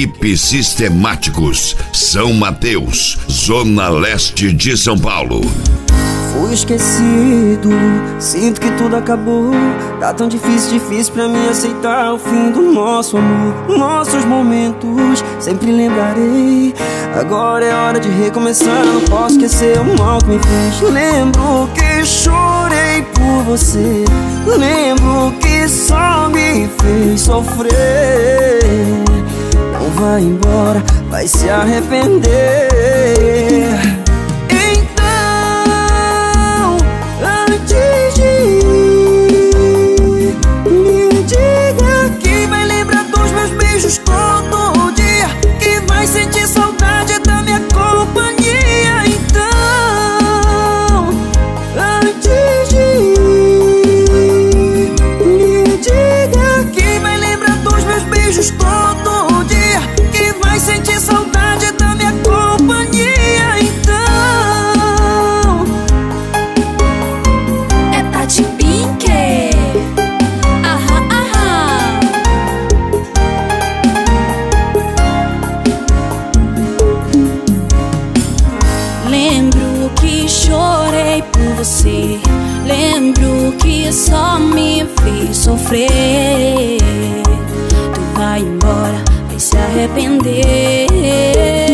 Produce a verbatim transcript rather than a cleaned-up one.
Equipe Sistemáticos, São Mateus, Zona Leste de São Paulo. Fui esquecido, sinto que tudo acabou. Tá tão difícil, difícil pra mim aceitar o fim do nosso amor. Nossos momentos, sempre lembrarei. Agora é hora de recomeçar, não posso esquecer o mal que me fez. Lembro que chorei por você, lembro que só me fez sofrer. Não vai embora, vai se arrepender. Todo dia, que vai sentir saudade da minha companhia. Então, antes de ir, me diga que vai lembrar dos meus beijos todo dia, que vai sentir saudade da minha companhia. Então, é Tati Pink. Lembro que chorei por você, lembro que só me fez sofrer. Tu vai embora, vai se arrepender.